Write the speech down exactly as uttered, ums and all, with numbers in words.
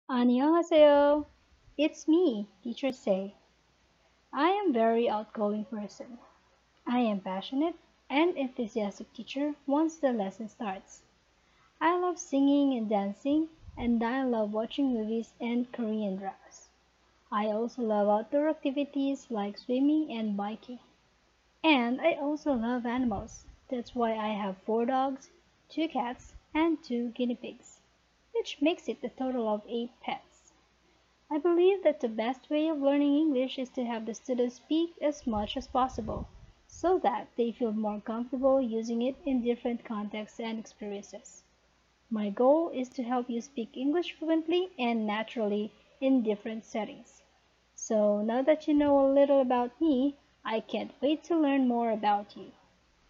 안녕하세요. It's me, Teacher Say. I am very outgoing person. I am passionate and enthusiastic teacher once the lesson starts. I love singing and dancing, and I love watching movies and Korean dramas. I also love outdoor activities like swimming and biking. And I also love animals. That's why I have four dogs, two cats, and two guinea pigs, which makes it a total of eight pets. I believe that the best way of learning English is to have the students speak as much as possible, so that they feel more comfortable using it in different contexts and experiences. My goal is to help you speak English fluently and naturally in different settings. So now that you know a little about me, I can't wait to learn more about you.